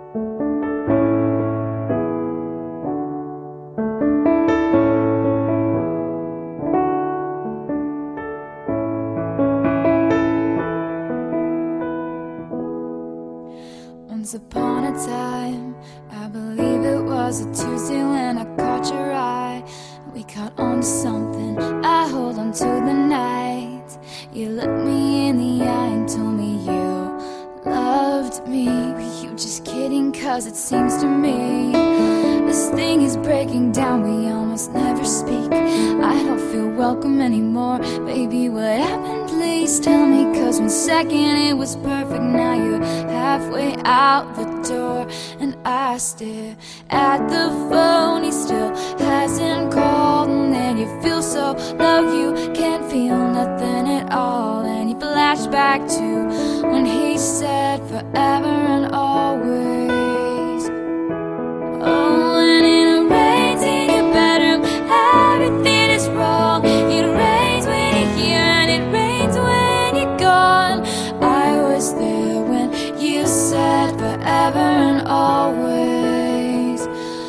Once upon a time, I believe it was a Tuesday when I caught your eye. We caught on to something, I hold on to the night. You looked me in the eye and told me you loved me. Were you just kidding? Cause it seems to me this thing is breaking down, we almost never speak. I don't feel welcome anymore. Baby, what happened? Please tell me. Cause 1 second it was perfect, now you're halfway out the door. And I stare at the phone, he still hasn't called. And then you feel so low, you can't feel nothing at all. And you flash back to when he said forever and always. Oh, and it rains in your bedroom, everything is wrong. It rains when you're here and it rains when you're gone. I was there when you said forever and always.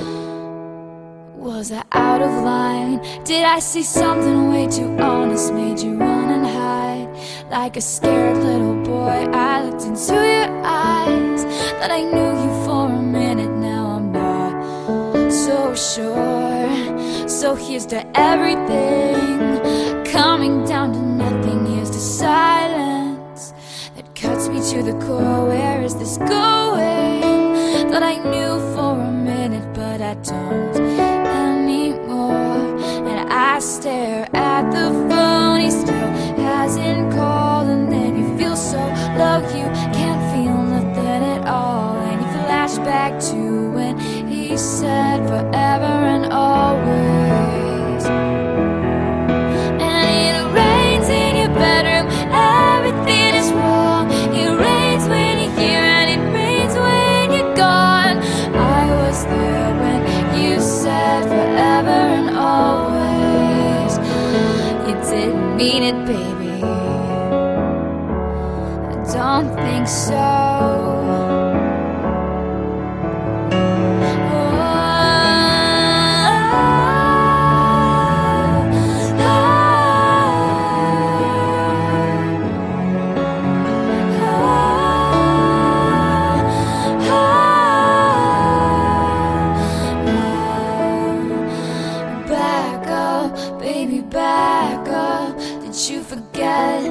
Was I out of line? Did I see something way too honest? Made you run and hide like a scared little boy. I looked into your eyes, thought I knew you for a minute. Now I'm not so sure. So here's to everything, coming down to nothing. Here's to silence that cuts me to the core. Where is this going? Thought I knew for a minute, but I don't anymore. And I stare at the phone, he still hasn't called. And then you feel so low, you can't feel nothing at all. And you flash back to when he said forever and always. And it rains in your bedroom, everything is wrong. It rains when you're here and it rains when you're gone. I was there when you said forever and always. You didn't mean it, baby, I don't think so. Baby, back up. Did you forget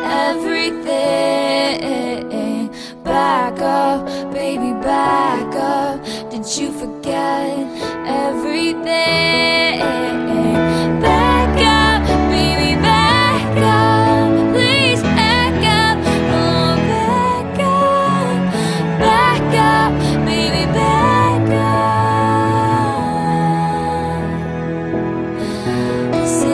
everything? Back up, baby, back up. Did you forget everything? Back up, baby, back up. Please back up, oh, back up. Back up, baby, back up.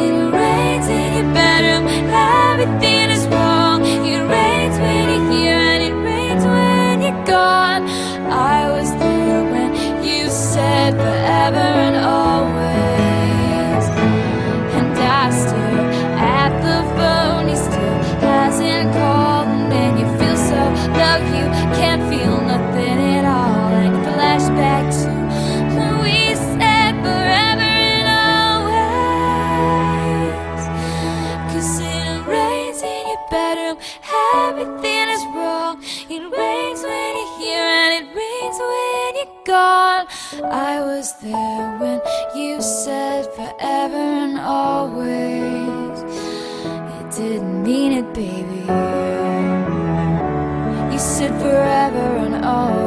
Everything is wrong. It rains when you're here and it rains when you're gone. I was there when you said forever and always. And I stare at the phone, he still hasn't called. And then you feel so low, you can't feel nothing at all. And you flash back to when we said forever and always. Cause bedroom, everything is wrong. It rains when you're here and it rains when you're gone. I was there when you said forever and always. You didn't mean it, baby, you said forever and always.